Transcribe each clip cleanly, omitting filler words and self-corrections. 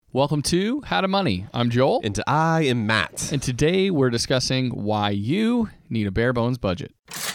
Welcome to How to Money. I'm Joel. And I am Matt. And today we're discussing why you need a bare bones budget.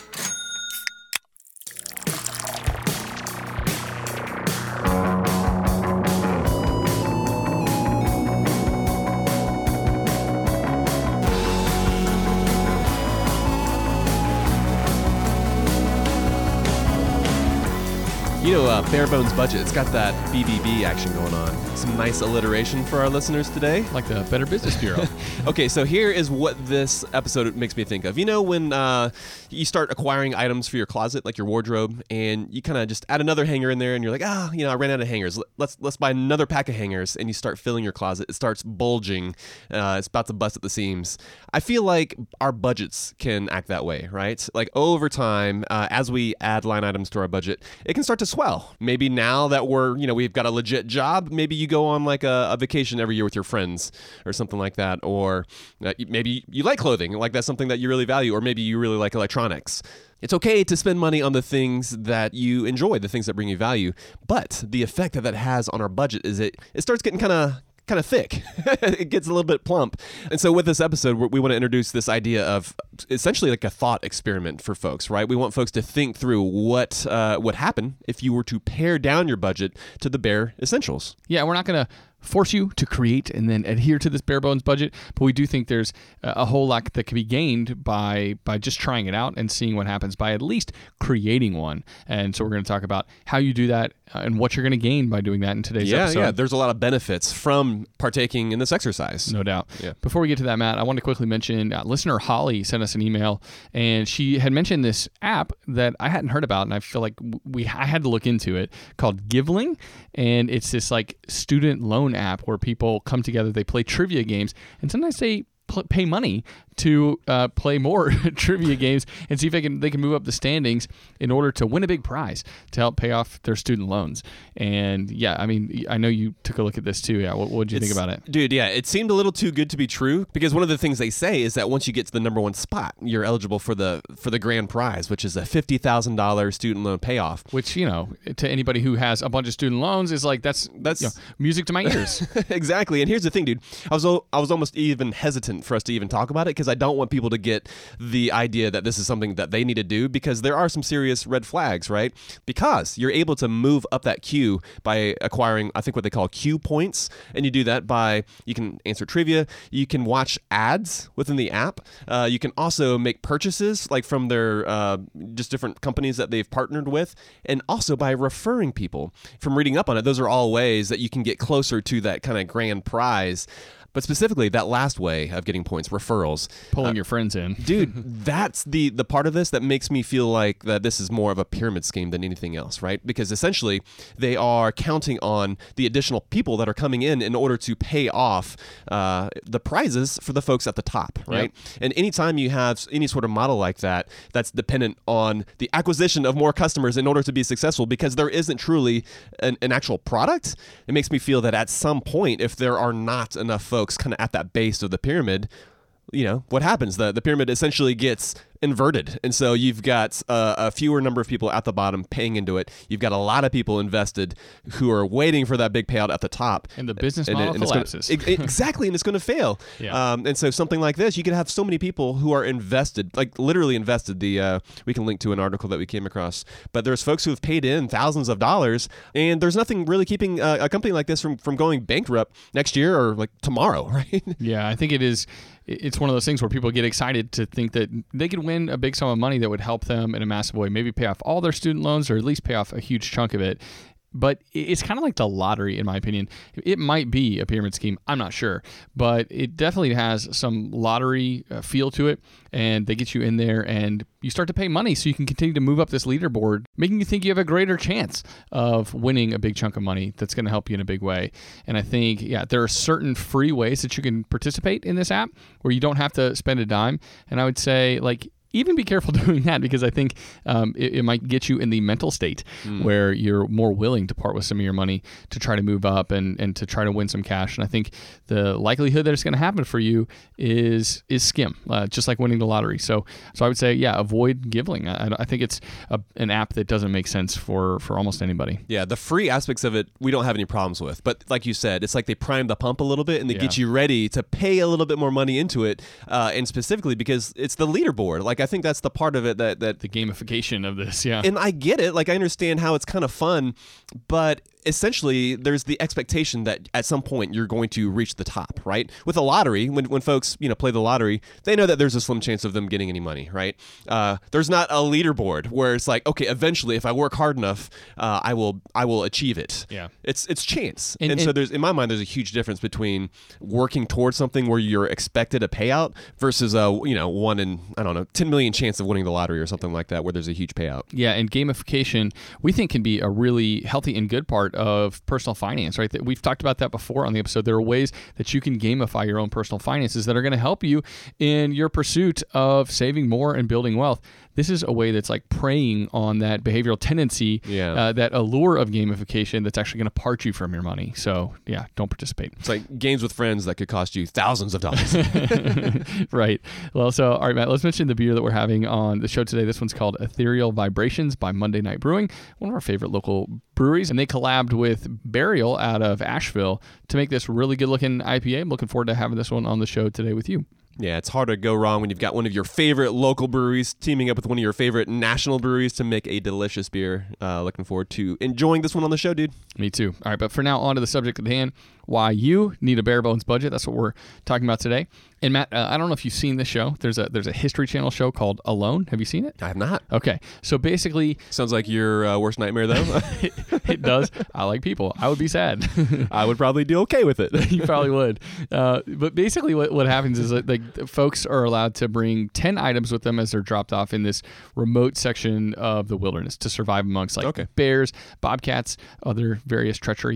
Bare bones budget, it's got that BBB action going on. Some nice alliteration for our listeners today. Like the Better Business Bureau. Okay, so here is what this episode makes me think of. You know when you start acquiring items for your closet, like your wardrobe, and you kind of just add another hanger in there, and you're like, I ran out of hangers. Let's buy another pack of hangers, and you start filling your closet. It starts bulging. It's about to bust at the seams. I feel like our budgets can act that way, right? Like over time, as we add line items to our budget, it can start to swell. Maybe now that we've got a legit job, maybe you go on like a vacation every year with your friends or something like that. Or maybe you like clothing, like that's something that you really value. Or maybe you really like electronics. It's okay to spend money on the things that you enjoy, the things that bring you value. But the effect that has on our budget is it starts getting kind of thick. It gets a little bit plump. And so with this episode, we want to introduce this idea of essentially like a thought experiment for folks, right? We want folks to think through what would happen if you were to pare down your budget to the bare essentials. Yeah, we're not going to force you to create and then adhere to this bare bones budget, but we do think there's a whole lot that can be gained by just trying it out and seeing what happens by at least creating one. And so we're going to talk about how you do that and what you're going to gain by doing that in today's episode. Yeah, there's a lot of benefits from partaking in this exercise. No doubt. Yeah. Before we get to that, Matt, I want to quickly mention listener Holly sent us an email, and she had mentioned this app that I hadn't heard about, and I feel like I had to look into it, called Givling, and it's this like student loan app where people come together, they play trivia games, and sometimes they pay money to play more trivia games and see if they can move up the standings in order to win a big prize to help pay off their student loans. And yeah, I mean, I know you took a look at this too. Yeah, what did you think about it? Dude, yeah, it seemed a little too good to be true, because one of the things they say is that once you get to the number one spot, you're eligible for the grand prize, which is a $50,000 student loan payoff. Which, to anybody who has a bunch of student loans is like that's music to my ears. Exactly. And here's the thing, dude. I was almost even hesitant for us to even talk about it, because I don't want people to get the idea that this is something that they need to do, because there are some serious red flags, right? Because you're able to move up that queue by acquiring, I think, what they call queue points. And you do that by, you can answer trivia, you can watch ads within the app, you can also make purchases like from their just different companies that they've partnered with, and also by referring people. From reading up on it, those are all ways that you can get closer to that kind of grand prize. But specifically, that last way of getting points, referrals. Pulling your friends in. Dude, that's the part of this that makes me feel like that this is more of a pyramid scheme than anything else, right? Because essentially, they are counting on the additional people that are coming in order to pay off the prizes for the folks at the top, right? Yep. And anytime you have any sort of model like that, that's dependent on the acquisition of more customers in order to be successful, because there isn't truly an actual product. It makes me feel that at some point, if there are not enough folks kind of at that base of the pyramid, what happens? The pyramid essentially gets inverted. And so you've got a fewer number of people at the bottom paying into it. You've got a lot of people invested who are waiting for that big payout at the top. And the business model collapses. Exactly, and it's going to fail. Yeah. And so something like this, you could have so many people who are invested, like literally invested. We can link to an article that we came across. But there's folks who have paid in thousands of dollars, and there's nothing really keeping a company like this from going bankrupt next year or like tomorrow, right? Yeah, I think it's one of those things where people get excited to think that they could win a big sum of money that would help them in a massive way, maybe pay off all their student loans or at least pay off a huge chunk of it. But it's kind of like the lottery, in my opinion. It might be a pyramid scheme. I'm not sure. But it definitely has some lottery feel to it. And they get you in there and you start to pay money so you can continue to move up this leaderboard, making you think you have a greater chance of winning a big chunk of money that's going to help you in a big way. And I think, there are certain free ways that you can participate in this app where you don't have to spend a dime. And I would say, even be careful doing that, because I think it might get you in the mental state where you're more willing to part with some of your money to try to move up and to try to win some cash. And I think the likelihood that it's going to happen for you is skim, just like winning the lottery. So I would say, yeah, avoid Givling. I think it's an app that doesn't make sense for almost anybody. Yeah, the free aspects of it, we don't have any problems with. But like you said, it's like they prime the pump a little bit and they get you ready to pay a little bit more money into it. And specifically because it's the leaderboard. Like, I think that's the part of it that the gamification of this, yeah. And I get it. Like, I understand how it's kind of fun, but essentially there's the expectation that at some point you're going to reach the top, right? With a lottery, when folks play the lottery, they know that there's a slim chance of them getting any money, right? There's not a leaderboard where it's like, okay, eventually if I work hard enough, I will achieve it. Yeah, it's chance, and so there's, in my mind, there's a huge difference between working towards something where you're expected a payout versus a 1 in, I don't know, 10 million chance of winning the lottery or something like that, where there's a huge payout. Yeah, and gamification, we think, can be a really healthy and good part of personal finance, right? We've talked about that before on the episode. There are ways that you can gamify your own personal finances that are going to help you in your pursuit of saving more and building wealth. This is a way that's like preying on that behavioral tendency, that allure of gamification that's actually going to part you from your money. So, yeah, don't participate. It's like games with friends that could cost you thousands of dollars. Right. Well, so, all right, Matt, let's mention the beer that we're having on the show today. This one's called Ethereal Vibrations by Monday Night Brewing, one of our favorite local breweries. And they collabed with Burial out of Asheville to make this really good-looking IPA. I'm looking forward to having this one on the show today with you. Yeah, it's hard to go wrong when you've got one of your favorite local breweries teaming up with one of your favorite national breweries to make a delicious beer. Looking forward to enjoying this one on the show, dude. Me too. All right, but for now, on to the subject at hand, why you need a bare bones budget. That's what we're talking about today. And Matt, I don't know if you've seen this show. There's a History Channel show called Alone. Have you seen it? I have not. Okay, so basically... Sounds like your worst nightmare, though. It does. I like people. I would be sad. I would probably do okay with it. You probably would. But basically what happens is like folks are allowed to bring 10 items with them as they're dropped off in this remote section of the wilderness to survive amongst bears, bobcats, other various treachery.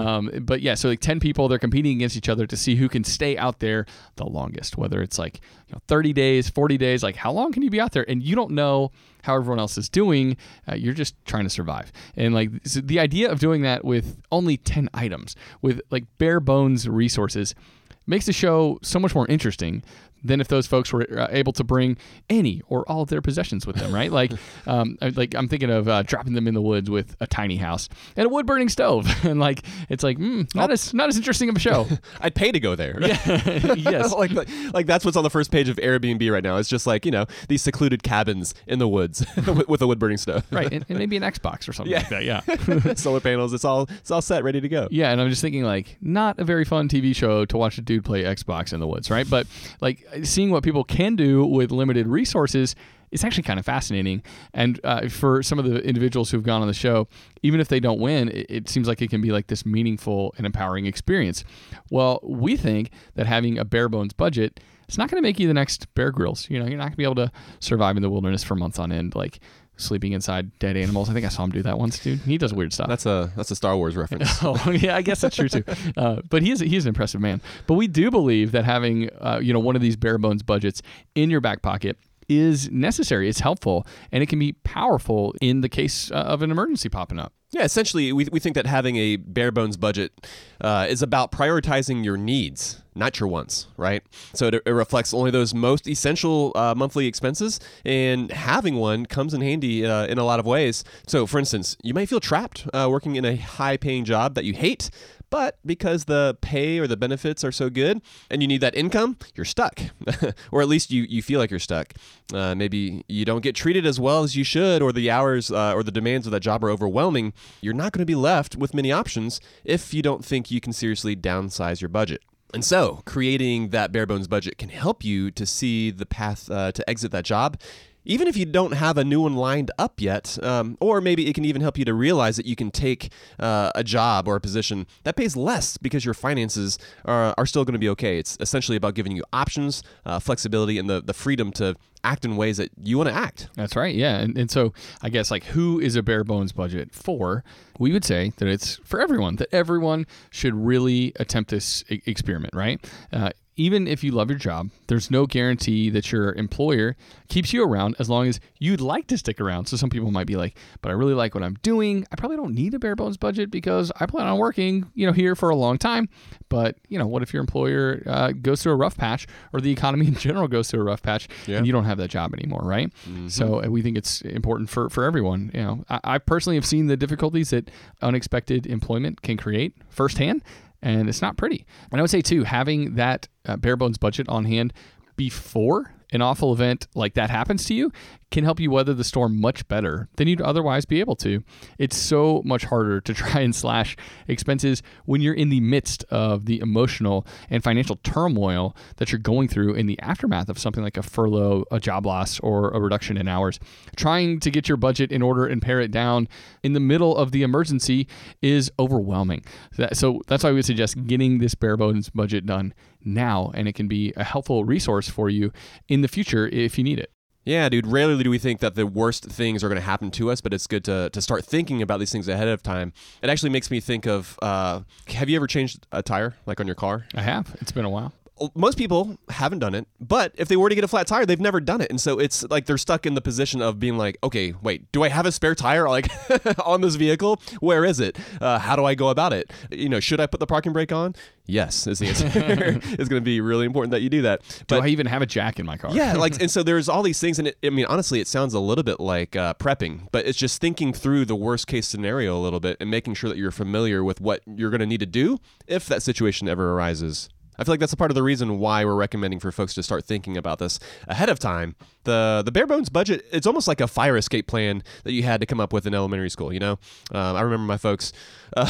But yeah, so like 10 people, they're competing against each other to see who can stay out there the longest, whether it's like 30 days, 40 days, like how long can you be out there? And you don't know how everyone else is doing. You're just trying to survive. And like so the idea of doing that with only 10 items, with like bare bones resources, makes the show so much more interesting than if those folks were able to bring any or all of their possessions with them, right? Like I'm thinking of dropping them in the woods with a tiny house and a wood burning stove, and like it's like not as interesting of a show. I'd pay to go there. Yeah. Yes. like that's what's on the first page of Airbnb right now. It's just like these secluded cabins in the woods with a wood burning stove. Right, and maybe an Xbox or something like that. Yeah. Solar panels. It's all set, ready to go. Yeah, and I'm just thinking like not a very fun TV show to watch a dude play Xbox in the woods, right? But like seeing what people can do with limited resources is actually kind of fascinating. And for some of the individuals who've gone on the show, even if they don't win, it seems like it can be like this meaningful and empowering experience. Well, we think that having a bare bones budget, it's not going to make you the next Bear Grylls. You're not going to be able to survive in the wilderness for months on end, like sleeping inside dead animals. I think I saw him do that once, dude. He does weird stuff. That's a Star Wars reference. Oh, yeah, I guess that's true too. But he's an impressive man. But we do believe that having one of these bare bones budgets in your back pocket is necessary. It's helpful, and it can be powerful in the case of an emergency popping up. Yeah, essentially, we think that having a bare bones budget is about prioritizing your needs, not your wants, right? So it reflects only those most essential monthly expenses, and having one comes in handy in a lot of ways. So, for instance, you might feel trapped working in a high-paying job that you hate, but because the pay or the benefits are so good and you need that income, you're stuck. Or at least you feel like you're stuck. Maybe you don't get treated as well as you should, or the hours or the demands of that job are overwhelming. You're not going to be left with many options if you don't think you can seriously downsize your budget. And so creating that bare bones budget can help you to see the path to exit that job, even if you don't have a new one lined up yet, or maybe it can even help you to realize that you can take a job or a position that pays less because your finances are still going to be okay. It's essentially about giving you options, flexibility, and the freedom to act in ways that you want to act. That's right, yeah. And so I guess like who is a bare bones budget for? We would say that it's for everyone, that everyone should really attempt this experiment, right? even if you love your job, there's no guarantee that your employer keeps you around as long as you'd like to stick around. So some people might be like, but I really like what I'm doing. I probably don't need a bare bones budget because I plan on working, here for a long time. But, what if your employer goes through a rough patch, or the economy in general goes through a rough patch, and you don't have that job anymore, right? Mm-hmm. So we think it's important for everyone. I personally have seen the difficulties that unexpected employment can create firsthand, and it's not pretty. And I would say too, having that bare bones budget on hand before an awful event like that happens to you can help you weather the storm much better than you'd otherwise be able to. It's so much harder to try and slash expenses when you're in the midst of the emotional and financial turmoil that you're going through in the aftermath of something like a furlough, a job loss, or a reduction in hours. Trying to get your budget in order and pare it down in the middle of the emergency is overwhelming. So that's why we would suggest getting this bare bones budget done now, and it can be a helpful resource for you in the future if you need it. Yeah, dude, rarely do we think that the worst things are going to happen to us, but it's good to start thinking about these things ahead of time. It actually makes me think of, have you ever changed a tire, like on your car? I have. It's been a while. Most people haven't done it, but if they were to get a flat tire, they've never done it. And so it's like they're stuck in the position of being like, okay, wait, do I have a spare tire like on this vehicle? Where is it? How do I go about it? Should I put the parking brake on? Yes, is the answer. It's going to be really important that you do that. But, do I even have a jack in my car? Yeah, and so there's all these things, and honestly, it sounds a little bit like prepping, but it's just thinking through the worst case scenario a little bit and making sure that you're familiar with what you're going to need to do if that situation ever arises. I feel like that's a part of the reason why we're recommending for folks to start thinking about this ahead of time. The bare bones budget, it's almost like a fire escape plan that you had to come up with in elementary school, I remember my folks, do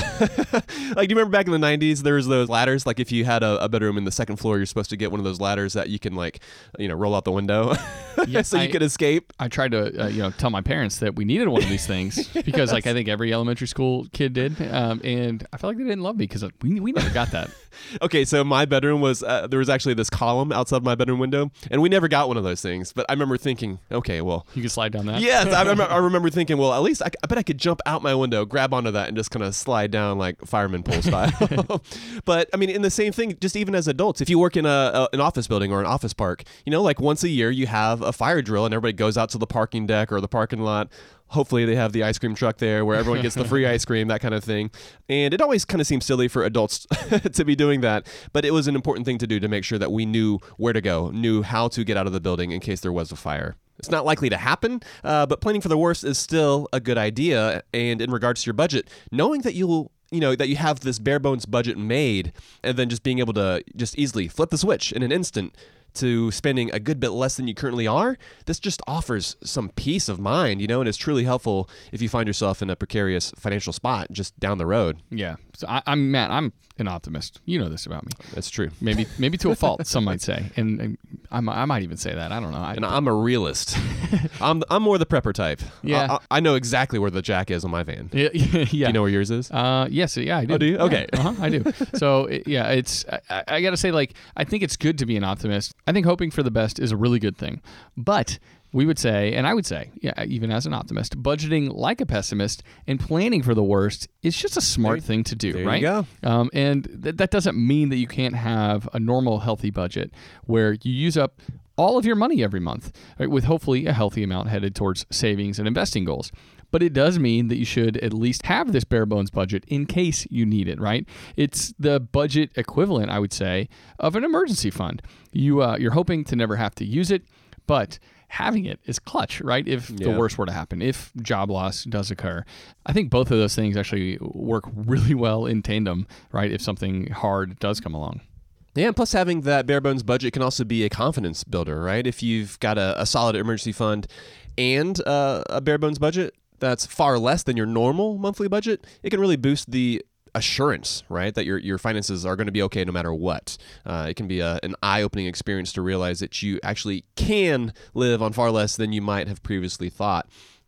you remember back in the 90s, there was those ladders, like if you had a bedroom in the second floor, you're supposed to get one of those ladders that you can roll out the window so you could escape. I tried to, tell my parents that we needed one of these things because I think every elementary school kid did. And I felt like they didn't love me because we never got that. Okay, so my bedroom was, there was actually this column outside my bedroom window, and we never got one of those things. But I remember thinking, okay, well. You can slide down that? Yes, I remember thinking, well, at least I bet I could jump out my window, grab onto that, and just kind of slide down like fireman pole style. But, in the same thing, just even as adults, if you work in an office building or an office park, like once a year you have a fire drill, and everybody goes out to the parking deck or the parking lot. Hopefully they have the ice cream truck there where everyone gets the free ice cream, that kind of thing. And it always kind of seems silly for adults to be doing that, but it was an important thing to do to make sure that we knew where to go, knew how to get out of the building in case there was a fire. It's not likely to happen, but planning for the worst is still a good idea. And in regards to your budget, knowing that that you have this bare bones budget made, and then just being able to just easily flip the switch in an instant to spending a good bit less than you currently are, this just offers some peace of mind, and it's truly helpful if you find yourself in a precarious financial spot just down the road. Yeah. So I'm Matt, I'm an optimist. You know this about me. That's true. Maybe to a fault, some might say. And I might even say that. I don't know. And I'm a realist. I'm more the prepper type. Yeah. I know exactly where the jack is on my van. Yeah. Do you know where yours is? Yes. Yeah, I do. Oh, do you? Okay. Yeah, I do. So, it's, I got to say, I think it's good to be an optimist. I think hoping for the best is a really good thing. But we would say, and I would say, even as an optimist, budgeting like a pessimist and planning for the worst is just a smart thing to do, right? There you go. And that doesn't mean that you can't have a normal, healthy budget where you use up all of your money every month, right, with hopefully a healthy amount headed towards savings and investing goals. But it does mean that you should at least have this bare bones budget in case you need it, right? It's the budget equivalent, I would say, of an emergency fund. You're hoping to never have to use it, but having it is clutch, right? If the worst were to happen, if job loss does occur. I think both of those things actually work really well in tandem, right? If something hard does come along. Yeah, and plus having that bare bones budget can also be a confidence builder, right? If you've got a solid emergency fund and a bare bones budget that's far less than your normal monthly budget, it can really boost the assurance, right, that your finances are going to be okay no matter what. It can be an eye-opening experience to realize that you actually can live on far less than you might have previously thought.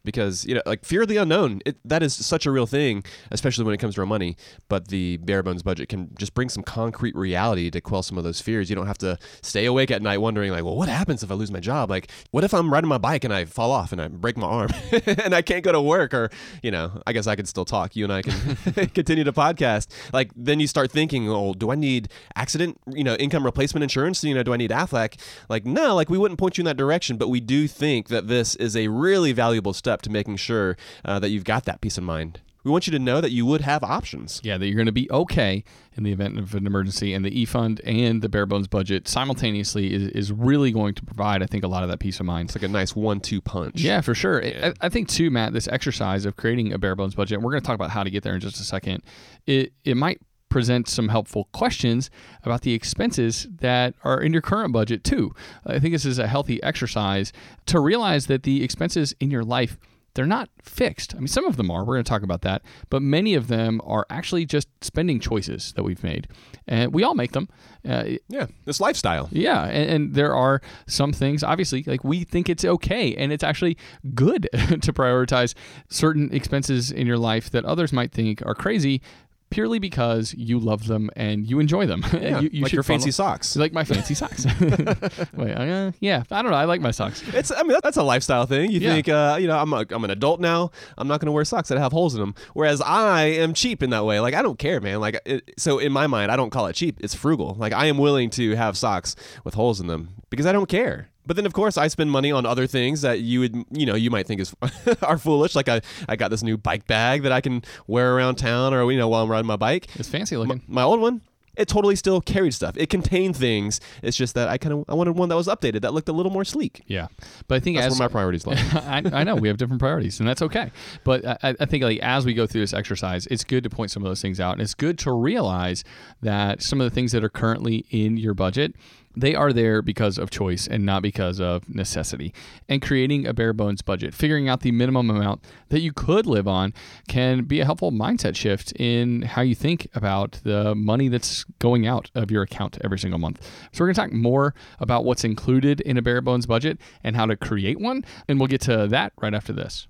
because, like fear of the unknown, that is such a real thing, especially when it comes to our money. But the bare bones budget can just bring some concrete reality to quell some of those fears. You don't have to stay awake at night wondering like, well, what happens if I lose my job? Like, what if I'm riding my bike and I fall off and I break my arm and I can't go to work? Or, I guess I can still talk. You and I can continue to podcast. Like, then you start thinking, oh, do I need accident, income replacement insurance? Do I need Aflac? Like, no, like we wouldn't point you in that direction, but we do think that this is a really valuable step to making sure that you've got that peace of mind. We want you to know that you would have options. Yeah, that you're going to be okay in the event of an emergency, and the eFund and the bare bones budget simultaneously is really going to provide, I think, a lot of that peace of mind. It's like a nice 1-2 punch. Yeah, for sure. Yeah. I think too, Matt, this exercise of creating a bare bones budget, and we're going to talk about how to get there in just a second, it might present some helpful questions about the expenses that are in your current budget too. I think this is a healthy exercise to realize that the expenses in your life, they're not fixed. I mean, some of them are. We're going to talk about that. But many of them are actually just spending choices that we've made. And we all make them. This lifestyle. Yeah. And there are some things, obviously, like we think it's okay. And it's actually good to prioritize certain expenses in your life that others might think are crazy, purely because you love them and you enjoy them. Yeah, you like your fancy socks. Like my fancy socks. Wait, yeah, I don't know. I like my socks. That's a lifestyle thing. You think, I'm an adult now. I'm not going to wear socks that have holes in them. Whereas I am cheap in that way. Like, I don't care, man. So in my mind, I don't call it cheap. It's frugal. Like, I am willing to have socks with holes in them because I don't care. But then, of course, I spend money on other things that you might think are foolish. Like I got this new bike bag that I can wear around town, or while I'm riding my bike. It's fancy looking. My old one, it totally still carried stuff. It contained things. It's just that I wanted one that was updated, that looked a little more sleek. Yeah, but I think that's where my priorities lie. I know we have different priorities, and that's okay. But I think like as we go through this exercise, it's good to point some of those things out, and it's good to realize that some of the things that are currently in your budget, they are there because of choice and not because of necessity. And creating a bare bones budget, figuring out the minimum amount that you could live on, can be a helpful mindset shift in how you think about the money that's going out of your account every single month. So we're going to talk more about what's included in a bare bones budget and how to create one. And we'll get to that right after this.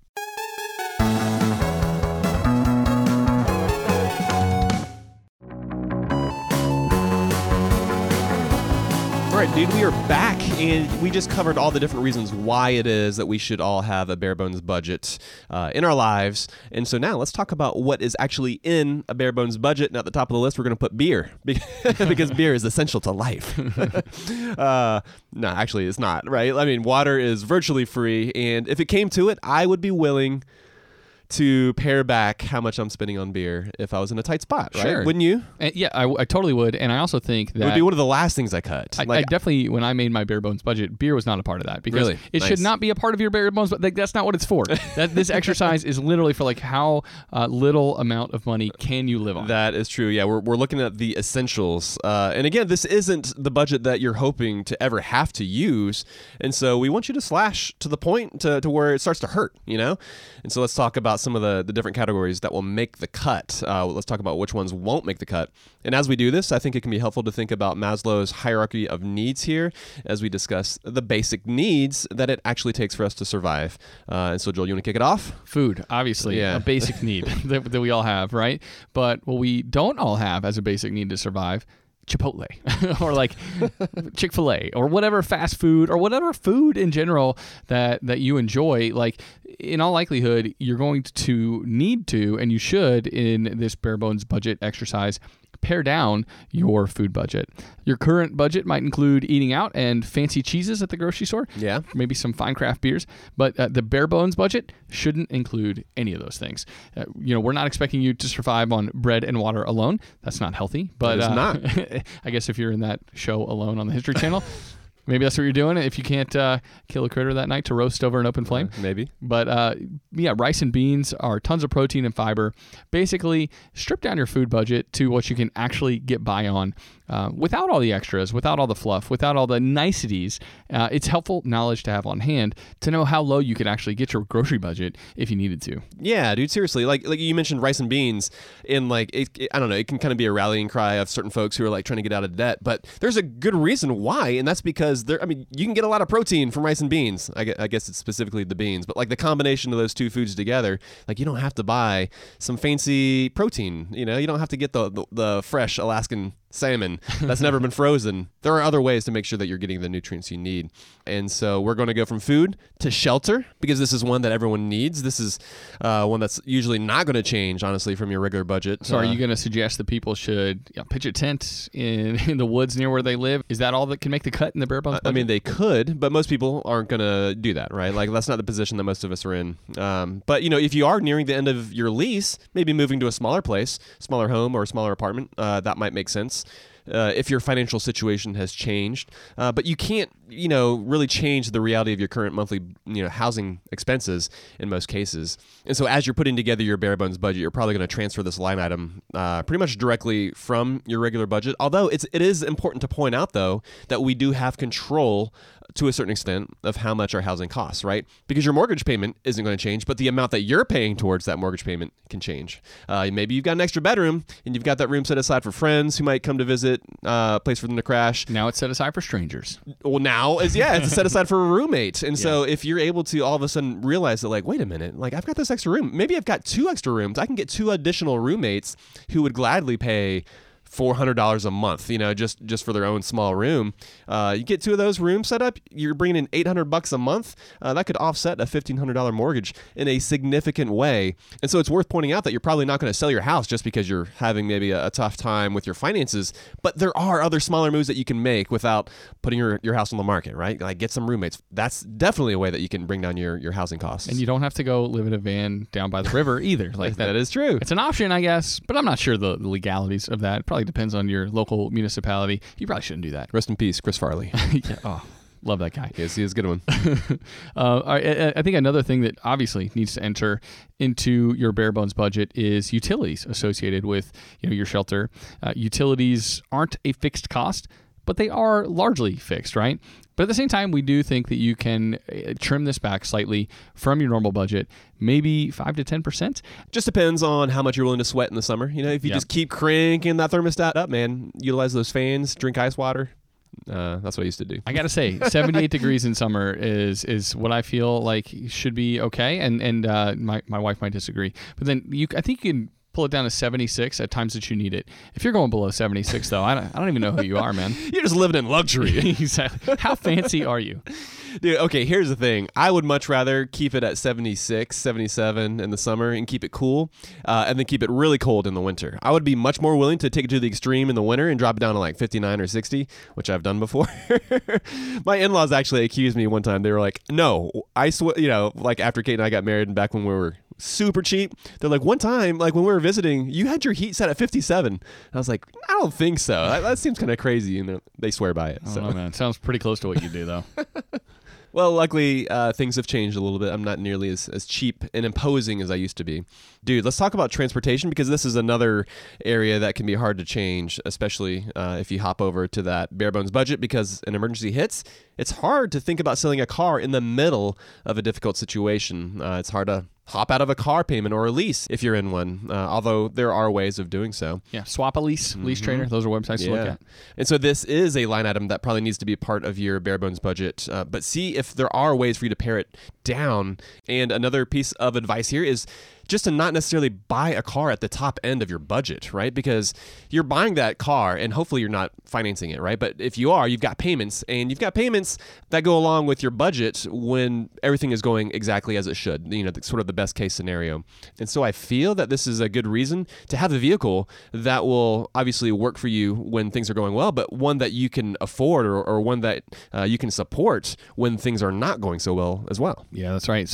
All right, dude, we are back, and we just covered all the different reasons why it is that we should all have a bare bones budget in our lives. And so now let's talk about what is actually in a bare bones budget. And at the top of the list, we're going to put beer because beer is essential to life. No, actually, it's not, right? I mean, water is virtually free, and if it came to it, I would be willing to pare back how much I'm spending on beer if I was in a tight spot, right? Sure. Wouldn't you? Yeah, I totally would. And I also think that it would be one of the last things I cut. I definitely, when I made my bare bones budget, beer was not a part of that because really? It should not be a part of your bare bones, but that's not what it's for. This exercise is literally for like how little amount of money can you live on. That is true. Yeah, we're looking at the essentials. And again, this isn't the budget that you're hoping to ever have to use. And so we want you to slash to the point to where it starts to hurt, And so let's talk about some of the different categories that will make the cut. Let's talk about which ones won't make the cut. And as we do this, I think it can be helpful to think about Maslow's hierarchy of needs here as we discuss the basic needs that it actually takes for us to survive. And so, Joel, you want to kick it off? Food, obviously, a basic need that we all have, right? But what we don't all have as a basic need to survive, Chipotle or like Chick-fil-A or whatever fast food or whatever food in general that you enjoy, like in all likelihood, you're going to need to, and you should in this bare bones budget exercise, pare down your food budget. Your current budget might include eating out and fancy cheeses at the grocery store. Yeah. Maybe some fine craft beers. But the bare bones budget shouldn't include any of those things. We're not expecting you to survive on bread and water alone. That's not healthy. But it's not. I guess if you're in that show Alone on the History Channel, maybe that's what you're doing if you can't kill a critter that night to roast over an open flame. Maybe. But rice and beans are tons of protein and fiber. Basically, strip down your food budget to what you can actually get by on without all the extras, without all the fluff, without all the niceties. It's helpful knowledge to have on hand to know how low you could actually get your grocery budget if you needed to. Yeah, dude, seriously. Like you mentioned rice and beans, and like I don't know, it can kind of be a rallying cry of certain folks who are like trying to get out of debt, but there's a good reason why, and that's because you can get a lot of protein from rice and beans. I guess it's specifically the beans, but like the combination of those two foods together, like you don't have to buy some fancy protein. You don't have to get the fresh Alaskan salmon that's never been frozen. There are other ways to make sure that you're getting the nutrients you need. And so we're going to go from food to shelter, because this is one that everyone needs. This is one that's usually not going to change, honestly, from your regular budget. So are you going to suggest that people should pitch a tent in the woods near where they live? Is that all that can make the cut in the bare bones budget? I mean, they could, but most people aren't going to do that, right? Like, that's not the position that most of us are in. But, if you are nearing the end of your lease, maybe moving to a smaller place, smaller home or a smaller apartment, that might make sense. If your financial situation has changed, but you can't, really change the reality of your current monthly, housing expenses in most cases. And so as you're putting together your bare bones budget, you're probably going to transfer this line item pretty much directly from your regular budget. Although it is important to point out, though, that we do have control to a certain extent of how much our housing costs, right? Because your mortgage payment isn't going to change, but the amount that you're paying towards that mortgage payment can change. Maybe you've got an extra bedroom and you've got that room set aside for friends who might come to visit, a place for them to crash. Now it's set aside for strangers. Well, now it's set aside for a roommate. And so if you're able to all of a sudden realize that, like, wait a minute, like I've got this extra room. Maybe I've got 2 extra rooms. I can get 2 additional roommates who would gladly pay $400 a month, just for their own small room. You get 2 of those rooms set up, you're bringing in $800 a month. That could offset a $1,500 mortgage in a significant way. And so it's worth pointing out that you're probably not going to sell your house just because you're having maybe a tough time with your finances. But there are other smaller moves that you can make without putting your house on the market, right? Like get some roommates. That's definitely a way that you can bring down your housing costs. And you don't have to go live in a van down by the river either. Like that is true. It's an option, I guess, but I'm not sure the legalities of that. It probably depends on your local municipality. You probably shouldn't do that. Rest in peace, Chris Farley. Yeah. Oh, love that guy. Yes, he is a good one. I think another thing that obviously needs to enter into your bare bones budget is utilities associated with your shelter. Utilities aren't a fixed cost, but they are largely fixed, right? But at the same time, we do think that you can trim this back slightly from your normal budget, maybe 5 to 10%. Just depends on how much you're willing to sweat in the summer. If you just keep cranking that thermostat up, man, utilize those fans, drink ice water. That's what I used to do. I gotta say, 78 degrees in summer is what I feel like should be okay, and my wife might disagree. But then I think you can pull it down to 76 at times that you need it. If you're going below 76, though, I don't even know who you are, man. You're just living in luxury. Exactly. How fancy are you? Dude, okay, here's the thing. I would much rather keep it at 76, 77 in the summer and keep it cool, and then keep it really cold in the winter. I would be much more willing to take it to the extreme in the winter and drop it down to like 59 or 60, which I've done before. My in-laws actually accused me one time. They were like, no, I swear, like after Kate and I got married and back when we were super cheap, they're like, one time, like when we were visiting, you had your heat set at 57. And I was like, I don't think so. That seems kind of crazy. And they swear by it. I don't know, man. It sounds pretty close to what you do, though. Well, luckily, things have changed a little bit. I'm not nearly as cheap and imposing as I used to be. Dude, let's talk about transportation, because this is another area that can be hard to change, especially if you hop over to that bare bones budget, because an emergency hits. It's hard to think about selling a car in the middle of a difficult situation. It's hard to hop out of a car payment or a lease if you're in one, although there are ways of doing so. Yeah, Swap a Lease, Lease Trader, those are websites to look at. And so this is a line item that probably needs to be part of your bare bones budget, but see if there are ways for you to pare it down. And another piece of advice here is just to not necessarily buy a car at the top end of your budget, right? Because you're buying that car and hopefully you're not financing it, right? But if you are, you've got payments, and you've got payments that go along with your budget when everything is going exactly as it should, sort of the best case scenario. And so I feel that this is a good reason to have a vehicle that will obviously work for you when things are going well, but one that you can afford or one that you can support when things are not going so well as well. Yeah, that's right. So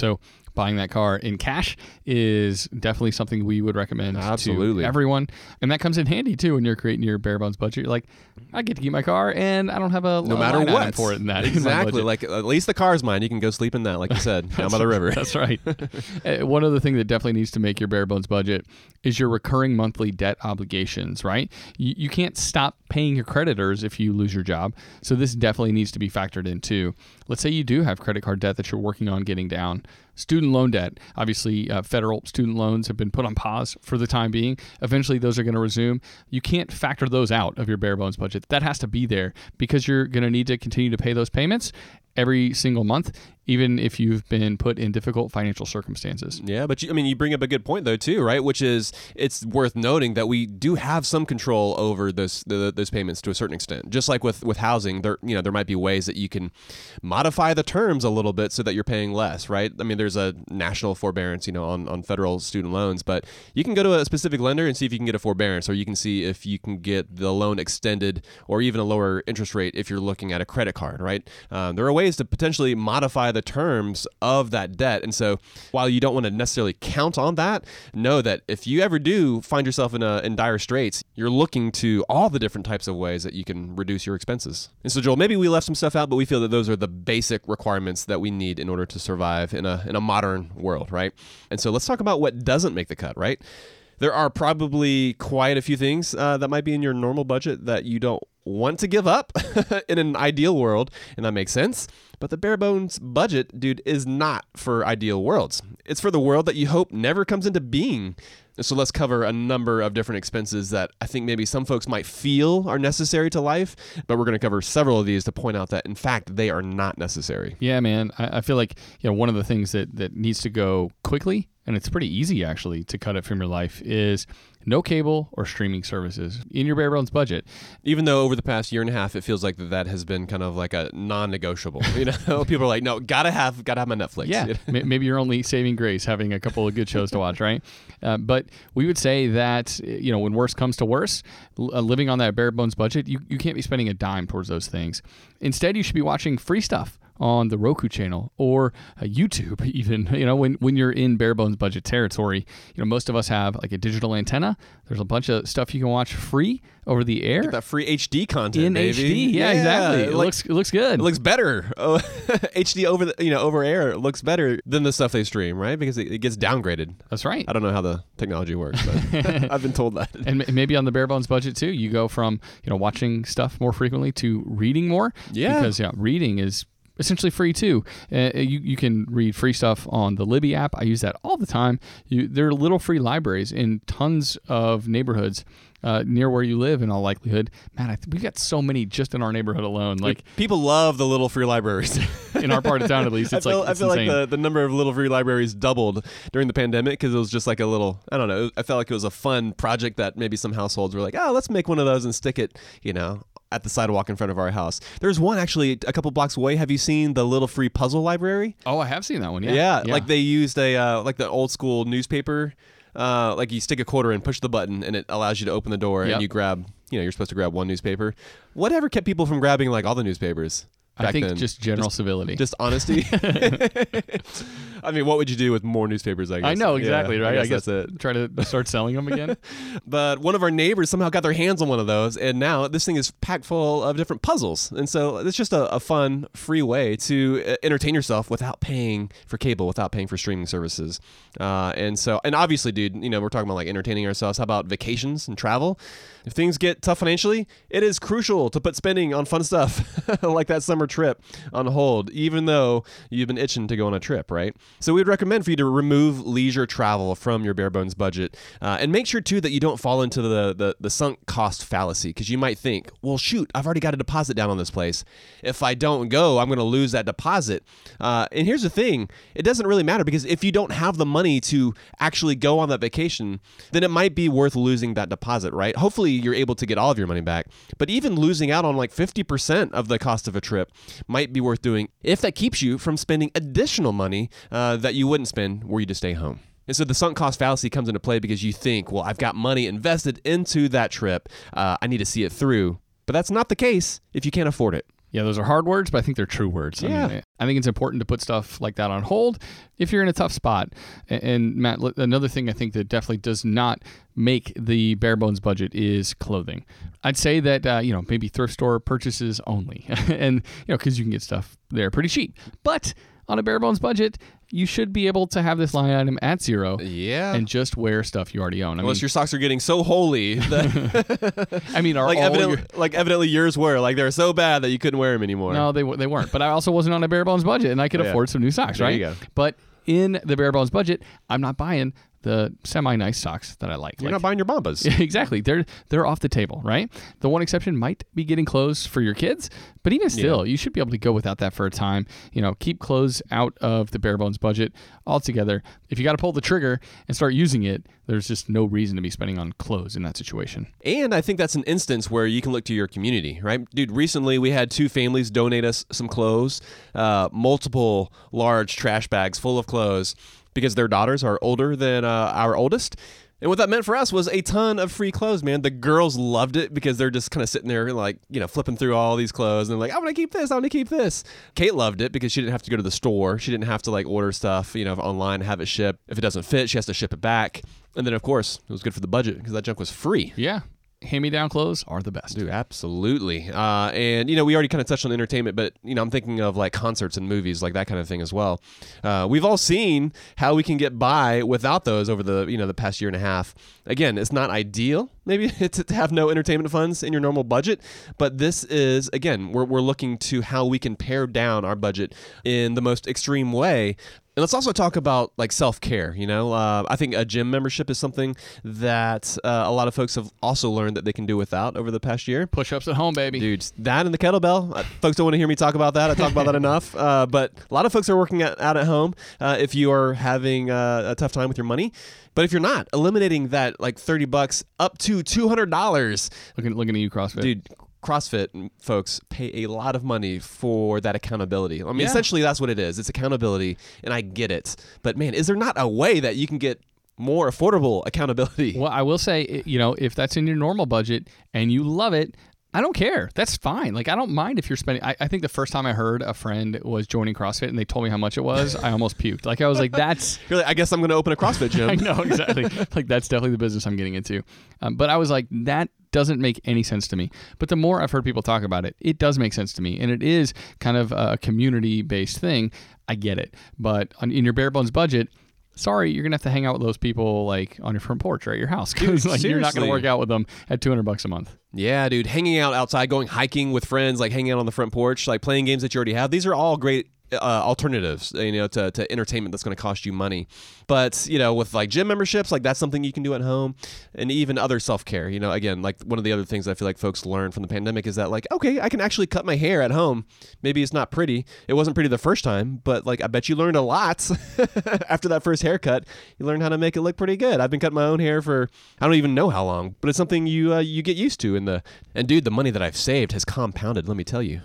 buying that car in cash is definitely something we would recommend Absolutely. to everyone. And that comes in handy too when you're creating your bare bones budget. You're like, I get to keep my car and I don't have a No matter line what item for it in that. Exactly. Like at least the car's mine. You can go sleep in that, like you said, down by the river. That's right. One other thing that definitely needs to make your bare bones budget is your recurring monthly debt obligations, right? You can't stop paying your creditors if you lose your job. So this definitely needs to be factored in too. Let's say you do have credit card debt that you're working on getting down. Student loan debt. Obviously, federal student loans have been put on pause for the time being. Eventually, those are going to resume. You can't factor those out of your bare bones budget. That has to be there because you're going to need to continue to pay those payments every single month, even if you've been put in difficult financial circumstances. Yeah, but you bring up a good point though too, right? Which is it's worth noting that we do have some control over those payments to a certain extent. Just like with housing, there might be ways that you can modify the terms a little bit so that you're paying less, right? I mean, there's a national forbearance, on federal student loans, but you can go to a specific lender and see if you can get a forbearance, or you can see if you can get the loan extended or even a lower interest rate if you're looking at a credit card, right? There are ways to potentially modify the terms of that debt. And so while you don't want to necessarily count on that, know that if you ever do find yourself in dire straits, you're looking to all the different types of ways that you can reduce your expenses. And so Joel, maybe we left some stuff out, but we feel that those are the basic requirements that we need in order to survive in a modern world, right? And so let's talk about what doesn't make the cut, right? There are probably quite a few things that might be in your normal budget that you don't want to give up in an ideal world, and that makes sense. But the bare bones budget, dude, is not for ideal worlds. It's for the world that you hope never comes into being. So let's cover a number of different expenses that I think maybe some folks might feel are necessary to life, but we're going to cover several of these to point out that, in fact, they are not necessary. Yeah, man. I feel like one of the things that needs to go quickly, and it's pretty easy actually to cut it from your life, is no cable or streaming services in your bare bones budget. Even though over the past year and a half, it feels like that has been kind of like a non-negotiable. People are like, no, gotta have my Netflix. Yeah, maybe you're only saving grace having a couple of good shows to watch, right? But we would say that when worse comes to worse, living on that bare bones budget, you can't be spending a dime towards those things. Instead, you should be watching free stuff on the Roku channel or YouTube even. When you're in bare bones budget territory, most of us have like a digital antenna. There's a bunch of stuff you can watch free over the air. Get that free HD content in baby. HD. Yeah, exactly. It looks good. It looks better. HD over air looks better than the stuff they stream, right? Because it gets downgraded. That's right. I don't know how the technology works, but I've been told that. And maybe on the bare bones budget too, you go from watching stuff more frequently to reading more. Yeah. Because reading is essentially free too. You can read free stuff on the Libby app. I use that all the time. There are little free libraries in tons of neighborhoods near where you live in all likelihood. Man, we've got so many just in our neighborhood alone. Like people love the little free libraries. In our part of town, at least. I feel insane. Like the number of little free libraries doubled during the pandemic because it was just like a little, I don't know, I felt like it was a fun project that maybe some households were like, oh, let's make one of those and stick it, at the sidewalk in front of our house. There's one actually a couple blocks away. Have you seen the little free puzzle library? Oh, I have seen that one. Yeah. Like they used like the old school newspaper. Like you stick a quarter in, push the button, and it allows you to open the door, and you grab. You're supposed to grab one newspaper. Whatever kept people from grabbing like all the newspapers? I think then? just general civility. Just honesty. I mean, what would you do with more newspapers, I guess? I know, exactly, right? I guess that's it. Try to start selling them again. But one of our neighbors somehow got their hands on one of those, and now this thing is packed full of different puzzles. And so it's just a fun, free way to entertain yourself without paying for cable, without paying for streaming services. And obviously, dude, we're talking about like entertaining ourselves. How about vacations and travel? If things get tough financially, it is crucial to put spending on fun stuff like that summer trip on hold, even though you've been itching to go on a trip, right? So we'd recommend for you to remove leisure travel from your bare bones budget, and make sure too that you don't fall into the sunk cost fallacy, because you might think, well, shoot, I've already got a deposit down on this place. If I don't go, I'm going to lose that deposit. And here's the thing, it doesn't really matter, because if you don't have the money to actually go on that vacation, then it might be worth losing that deposit, right? Hopefully you're able to get all of your money back, but even losing out on like 50% of the cost of a trip might be worth doing if that keeps you from spending additional money that you wouldn't spend were you to stay home. And so the sunk cost fallacy comes into play because you think, well, I've got money invested into that trip. I need to see it through. But that's not the case if you can't afford it. Yeah, those are hard words, but I think they're true words. Yeah. I think it's important to put stuff like that on hold if you're in a tough spot. And Matt, another thing I think that definitely does not make the bare bones budget is clothing. I'd say that, maybe thrift store purchases only. And, because you can get stuff there pretty cheap. But on a bare bones budget, you should be able to have this line item at zero. Yeah. And just wear stuff you already own. Unless your socks are getting so holy that evidently yours were. Like they're so bad that you couldn't wear them anymore. No, they weren't. But I also wasn't on a bare bones budget, and I could afford some new socks, there right? You go. But in the bare bones budget, I'm not buying the semi-nice socks that I like. You're not buying your Bombas. Exactly. They're off the table, right? The one exception might be getting clothes for your kids, but even still, you should be able to go without that for a time. Keep clothes out of the bare bones budget altogether. If you got to pull the trigger and start using it, there's just no reason to be spending on clothes in that situation. And I think that's an instance where you can look to your community, right? Dude, recently we had 2 families donate us some clothes, multiple large trash bags full of clothes, because their daughters are older than our oldest. And what that meant for us was a ton of free clothes, man. The girls loved it because they're just kind of sitting there flipping through all these clothes. And they're like, I want to keep this. I want to keep this. Kate loved it because she didn't have to go to the store. She didn't have to order stuff, online, have it shipped. If it doesn't fit, she has to ship it back. And then, of course, it was good for the budget because that junk was free. Yeah. Hand-me-down clothes are the best. Dude, absolutely. And, we already kind of touched on entertainment, but, I'm thinking of concerts and movies, that kind of thing as well. We've all seen how we can get by without those over the past year and a half. Again, it's not ideal, maybe, to have no entertainment funds in your normal budget, but this is, again, we're looking to how we can pare down our budget in the most extreme way. And let's also talk about self-care. I think a gym membership is something that a lot of folks have also learned that they can do without over the past year. Push-ups at home, baby. Dude, that and the kettlebell. Folks don't want to hear me talk about that. I talk about that enough. But a lot of folks are working out at home if you are having a tough time with your money. But if you're not, eliminating that $30 up to $200. Looking at you, CrossFit. Dude, CrossFit folks pay a lot of money for that accountability. I mean, essentially that's what it is. It's accountability, and I get it. But man, is there not a way that you can get more affordable accountability? Well, I will say, if that's in your normal budget and you love it, I don't care. That's fine. I don't mind if you're spending. I think the first time I heard a friend was joining CrossFit and they told me how much it was, I almost puked. I was like, that's. You're like, I guess I'm going to open a CrossFit gym. I know, exactly. That's definitely the business I'm getting into. But I was like, that doesn't make any sense to me. But the more I've heard people talk about it, it does make sense to me. And it is kind of a community-based thing. I get it. But in your bare bones budget, sorry, you're going to have to hang out with those people on your front porch or at your house because you're not going to work out with them at $200 a month. Yeah, dude. Hanging out outside, going hiking with friends, hanging out on the front porch, playing games that you already have. These are all great alternatives, to entertainment that's going to cost you money. But, with gym memberships, that's something you can do at home, and even other self-care. Again, one of the other things I feel like folks learned from the pandemic is that okay, I can actually cut my hair at home. Maybe it's not pretty. It wasn't pretty the first time, but I bet you learned a lot after that first haircut. You learned how to make it look pretty good. I've been cutting my own hair for I don't even know how long, but it's something you get used to. And dude, the money that I've saved has compounded. Let me tell you,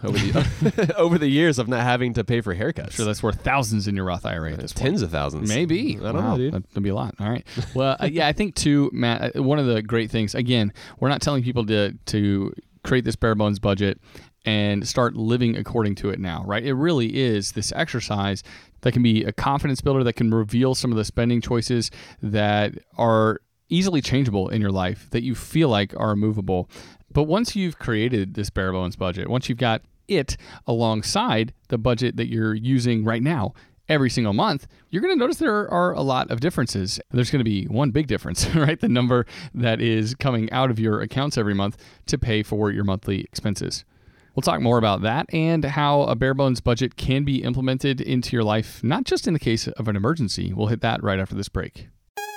over the years of not having to pay for haircuts. Sure, that's worth thousands in your Roth IRA at this point. Tens of thousands. Maybe. I don't know, dude. That'd be a lot. All right. Well, I think too, Matt, one of the great things, again, we're not telling people to create this bare bones budget and start living according to it now, right? It really is this exercise that can be a confidence builder that can reveal some of the spending choices that are easily changeable in your life that you feel like are movable. But once you've created this bare bones budget, once you've got it alongside the budget that you're using right now every single month, you're going to notice there are a lot of differences. There's going to be one big difference, right? The number that is coming out of your accounts every month to pay for your monthly expenses. We'll talk more about that and how a bare bones budget can be implemented into your life, not just in the case of an emergency. We'll hit that right after this break.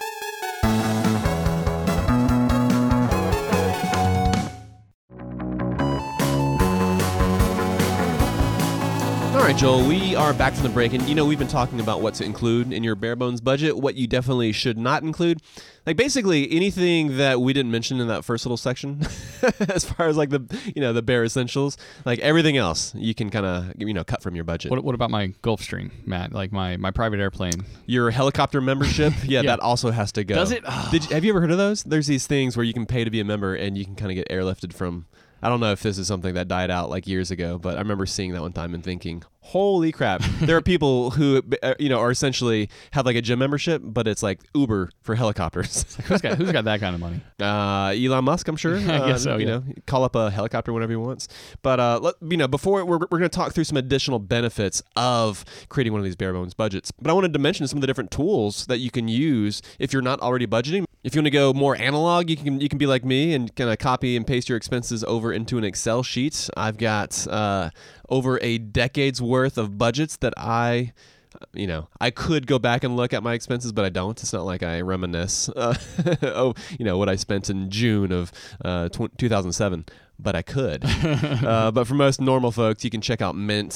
All right, Joel, we are back from the break, and we've been talking about what to include in your bare bones budget, what you definitely should not include. Basically anything that we didn't mention in that first little section, as far as the bare essentials, everything else you can kind of cut from your budget. What about my Gulfstream, Matt? My private airplane. Your helicopter membership, yeah, that also has to go. Does it? Have you ever heard of those? There's these things where you can pay to be a member, and you can kind of get airlifted from I don't know if this is something that died out like years ago, but I remember seeing that one time and thinking, holy crap. There are people who, are essentially have like a gym membership, but it's like Uber for helicopters. Who's got that kind of money? Elon Musk, I'm sure. I guess so, yeah. Call up a helicopter whenever he wants. But, before we're going to talk through some additional benefits of creating one of these bare bones budgets. But I wanted to mention some of the different tools that you can use if you're not already budgeting. If you want to go more analog, you can be like me and kind of copy and paste your expenses over into an Excel sheet. I've got over a decade's worth of budgets that I could go back and look at my expenses, but I don't. It's not like I reminisce, what I spent in June of 2007. But I could. But for most normal folks, you can check out Mint,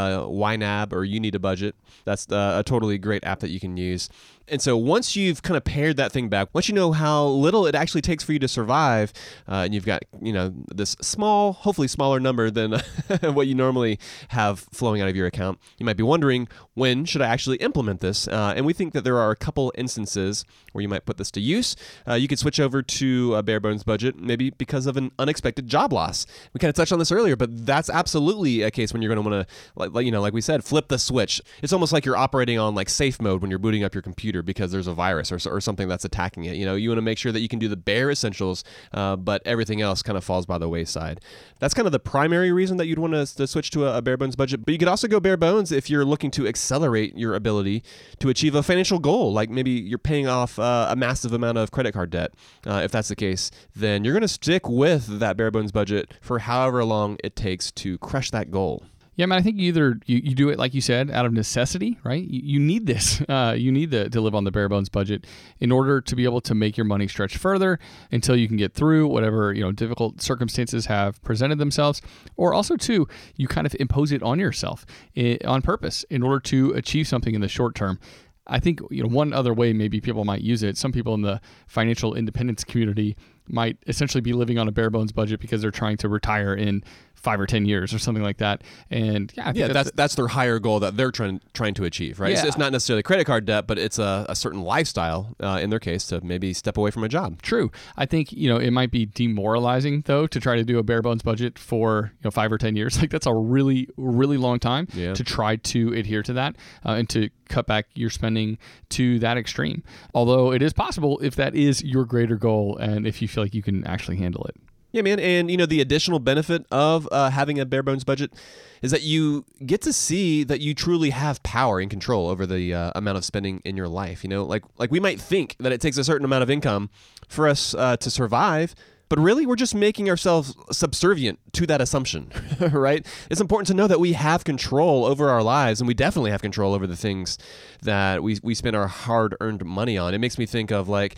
YNAB, or You Need a Budget. That's a totally great app that you can use. And so once you've kind of pared that thing back, once you know how little it actually takes for you to survive, and you've got, this small, hopefully smaller number than what you normally have flowing out of your account, you might be wondering, when should I actually implement this? And we think that there are a couple instances where you might put this to use. You could switch over to a bare bones budget, maybe because of an unexpected job loss. We kind of touched on this earlier, but that's absolutely a case when you're going to want to, like we said, flip the switch. It's almost like you're operating on like safe mode when you're booting up your computer because there's a virus or something that's attacking it. You want to make sure that you can do the bare essentials, but everything else kind of falls by the wayside. That's kind of the primary reason that you'd want to switch to a bare bones budget. But you could also go bare bones if you're looking to accelerate your ability to achieve a financial goal. Like maybe you're paying off a massive amount of credit card debt. If that's the case, then you're going to stick with that bare bones budget for however long it takes to crush that goal. Yeah, man, I think either you do it, like you said, out of necessity, right? You need this. You need to live on the bare bones budget in order to be able to make your money stretch further until you can get through whatever, difficult circumstances have presented themselves. Or also, too, you kind of impose it on yourself on purpose in order to achieve something in the short term. I think one other way maybe people might use it, some people in the financial independence community might essentially be living on a bare bones budget because they're trying to retire in 5 or 10 years or something like that. And I think that's their higher goal that they're trying to achieve, right? Yeah. It's not necessarily credit card debt, but it's a certain lifestyle in their case to maybe step away from a job. True. I think, it might be demoralizing though to try to do a bare bones budget for 5 or 10 years. Like that's a really, really long time to try to adhere to that and to cut back your spending to that extreme. Although it is possible if that is your greater goal and if you feel like you can actually handle it. Yeah, man. And, the additional benefit of having a bare bones budget is that you get to see that you truly have power and control over the amount of spending in your life. Like we might think that it takes a certain amount of income for us to survive, but really we're just making ourselves subservient to that assumption, right? It's important to know that we have control over our lives, and we definitely have control over the things that we spend our hard-earned money on. It makes me think of like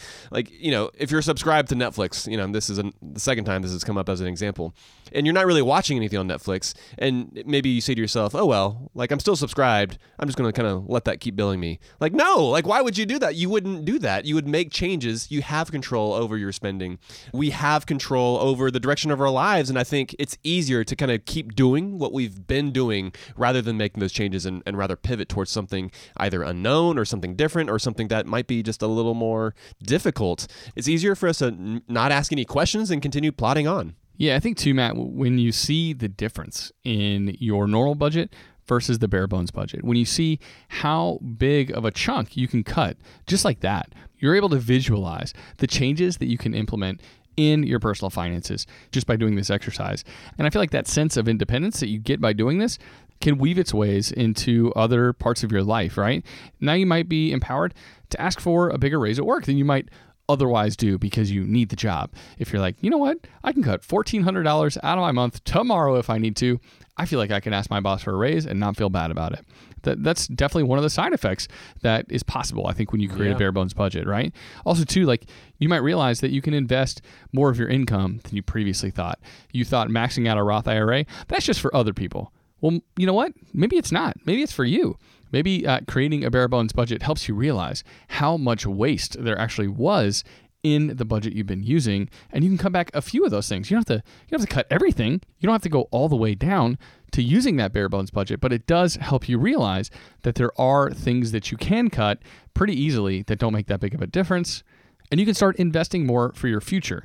if you're subscribed to Netflix, this is the second time this has come up as an example, and you're not really watching anything on Netflix, and maybe you say to yourself, oh, well, like I'm still subscribed. I'm just going to kind of let that keep billing me. Like, no, like why would you do that? You wouldn't do that. You would make changes. You have control over your spending. We have control over the direction of our lives, and I think it's easier to kind of keep doing what we've been doing rather than making those changes and rather pivot towards something either unknown or something different or something that might be just a little more difficult. It's easier for us to not ask any questions and continue plodding on. Yeah, I think too, Matt, when you see the difference in your normal budget versus the bare bones budget, when you see how big of a chunk you can cut just like that, you're able to visualize the changes that you can implement in your personal finances just by doing this exercise. And I feel like that sense of independence that you get by doing this can weave its ways into other parts of your life, right? Now you might be empowered to ask for a bigger raise at work than you might otherwise do because you need the job. If you're like, you know what, I can cut $1,400 out of my month tomorrow if I need to, I feel like I can ask my boss for a raise and not feel bad about it. That's definitely one of the side effects that is possible, I think, when you create a bare bones budget, right? Also, too, like you might realize that you can invest more of your income than you previously thought. You thought maxing out a Roth IRA, that's just for other people. Well, you know what? Maybe it's not. Maybe it's for you. Maybe creating a bare bones budget helps you realize how much waste there actually was in the budget you've been using, and you can cut back a few of those things. You don't have to cut everything. You don't have to go all the way down to using that bare bones budget, but it does help you realize that there are things that you can cut pretty easily that don't make that big of a difference, and you can start investing more for your future.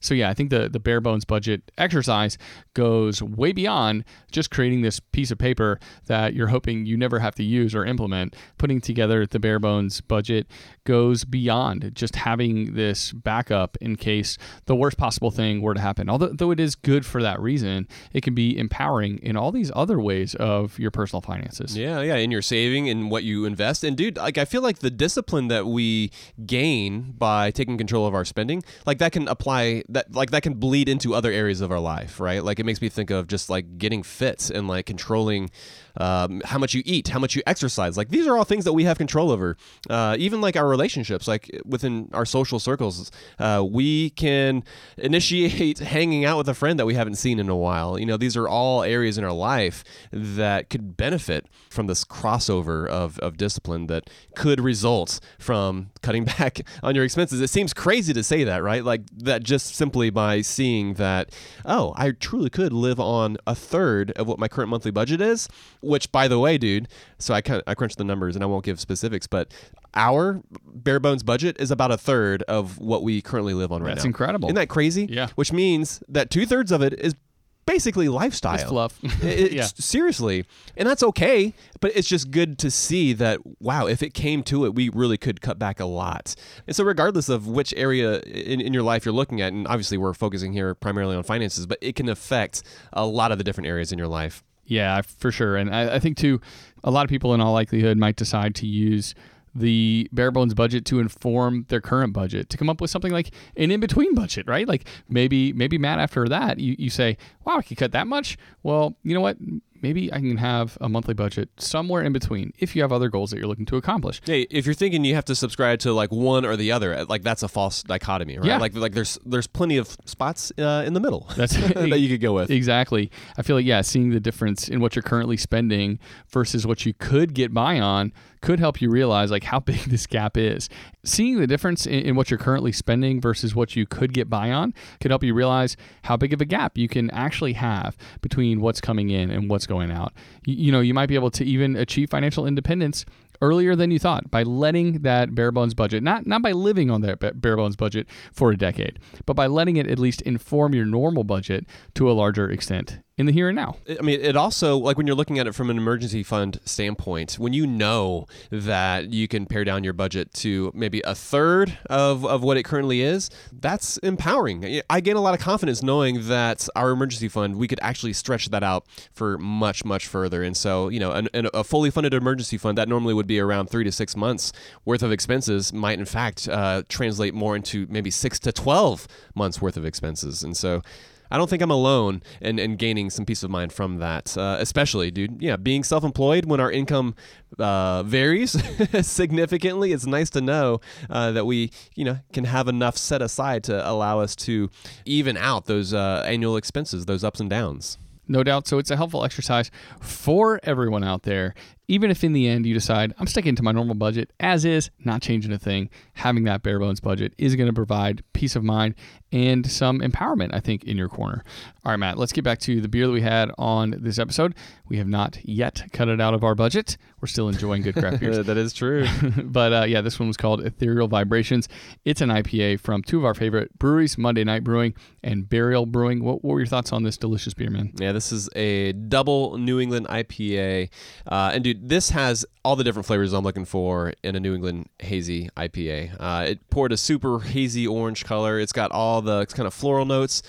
So yeah, I think the bare bones budget exercise goes way beyond just creating this piece of paper that you're hoping you never have to use or implement. Putting together the bare bones budget goes beyond just having this backup in case the worst possible thing were to happen. Although it is good for that reason, it can be empowering in all these other ways of your personal finances. Yeah, in your saving and what you invest. And dude, like I feel like the discipline that we gain by taking control of our spending, like that can apply that can bleed into other areas of our life, right? Like it makes me think of just like getting fit and like controlling how much you eat, how much you exercise. Like these are all things that we have control over. Even like our relationships, like within our social circles, we can initiate hanging out with a friend that we haven't seen in a while. You know, these are all areas in our life that could benefit from this crossover of discipline that could result from cutting back on your expenses. It seems crazy to say that, right? Like that just simply by seeing that, oh, I truly could live on a third of what my current monthly budget is, which by the way, dude, so I crunched the numbers and I won't give specifics, but our bare bones budget is about a third of what we currently live on right now. That's incredible. Isn't that crazy? Yeah. Which means that 2/3 of it is basically lifestyle. It's fluff. Yeah. Seriously. And that's okay, but it's just good to see that, wow, if it came to it, we really could cut back a lot. And so regardless of which area in your life you're looking at, and obviously we're focusing here primarily on finances, but it can affect a lot of the different areas in your life. Yeah, for sure. And I think too, a lot of people in all likelihood might decide to use the bare bones budget to inform their current budget, to come up with something like an in-between budget, right? Like maybe Matt, after that, you say, wow, I could cut that much. Well, you know what? Maybe I can have a monthly budget somewhere in between if you have other goals that you're looking to accomplish. Hey, if you're thinking you have to subscribe to like one or the other, like that's a false dichotomy, right? Yeah. Like there's plenty of spots in the middle That's that you could go with. Exactly. I feel like, seeing the difference in what you're currently spending versus what you could get by on could help you realize like how big this gap is. Seeing the difference in what you're currently spending versus what you could get by on could help you realize how big of a gap you can actually have between what's coming in and what's going out. You might be able to even achieve financial independence earlier than you thought by letting that bare bones budget, not by living on that bare bones budget for a decade, but by letting it at least inform your normal budget to a larger extent in the here and now. I mean, it also, like when you're looking at it from an emergency fund standpoint, when you know that you can pare down your budget to maybe a third of what it currently is, that's empowering. I gain a lot of confidence knowing that our emergency fund, we could actually stretch that out for much, much further. And so, a fully funded emergency fund that normally would be around 3 to 6 months worth of expenses might in fact translate more into maybe 6 to 12 months worth of expenses. And so I don't think I'm alone in gaining some peace of mind from that, especially, dude. Yeah, being self-employed when our income varies significantly, it's nice to know that we, can have enough set aside to allow us to even out those annual expenses, those ups and downs. No doubt. So it's a helpful exercise for everyone out there. Even if in the end you decide, I'm sticking to my normal budget as is, not changing a thing, having that bare bones budget is going to provide peace of mind and some empowerment, I think, in your corner. All right, Matt, let's get back to the beer that we had on this episode. We have not yet cut it out of our budget. We're still enjoying good craft beers. That is true. But this one was called Ethereal Vibrations. It's an IPA from two of our favorite breweries, Monday Night Brewing and Burial Brewing. What were your thoughts on this delicious beer, man? Yeah, this is a double New England IPA. And dude, this has all the different flavors I'm looking for in a New England hazy IPA. It poured a super hazy orange color. It's got all the kind of floral notes,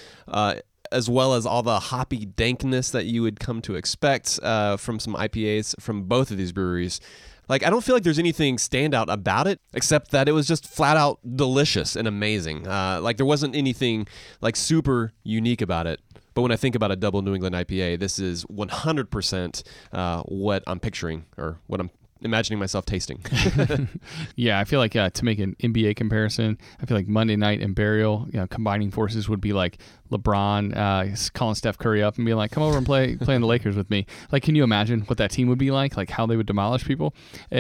as well as all the hoppy dankness that you would come to expect from some IPAs from both of these breweries. Like, I don't feel like there's anything standout about it, except that it was just flat out delicious and amazing. Like, there wasn't anything like super unique about it. But when I think about a double New England IPA, this is 100% what I'm picturing or what I'm imagining myself tasting. Yeah, I feel like to make an NBA comparison, I feel like Monday Night and Burial, combining forces would be like LeBron calling Steph Curry up and being like, come over and play in the Lakers with me. Like, can you imagine what that team would be like how they would demolish people?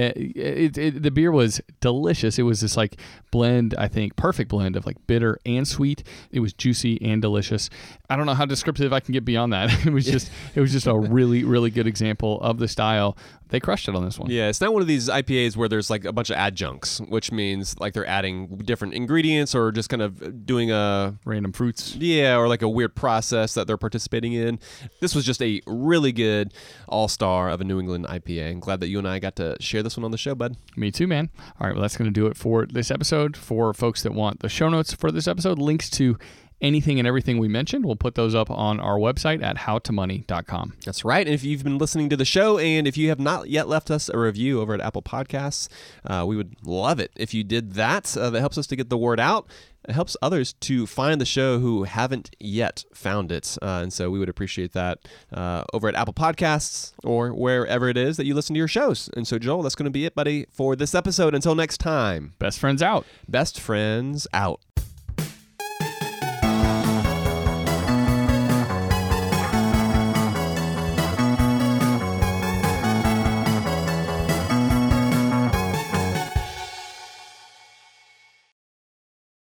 The beer was delicious. It was this like blend, I think, perfect blend of like bitter and sweet. It was juicy and delicious. I don't know how descriptive I can get beyond that. It was just a really, really good example of the style they crushed it on this one. Yeah, it's not one of these IPAs where there's like a bunch of adjuncts, which means like they're adding different ingredients or just kind of doing a Random fruits. yeah, or like a weird process that they're participating in. This was just a really good all-star of a New England IPA. I'm glad that you and I got to share this one on the show, bud. Me too, man. All right, well, that's going to do it for this episode. For folks that want the show notes for this episode, links to anything and everything we mentioned, we'll put those up on our website at howtomoney.com. That's right. And if you've been listening to the show and if you have not yet left us a review over at Apple Podcasts, we would love it if you did that. That helps us to get the word out. It helps others to find the show who haven't yet found it. And so we would appreciate that over at Apple Podcasts or wherever it is that you listen to your shows. And so, Joel, that's going to be it, buddy, for this episode. Until next time. Best friends out. Best friends out.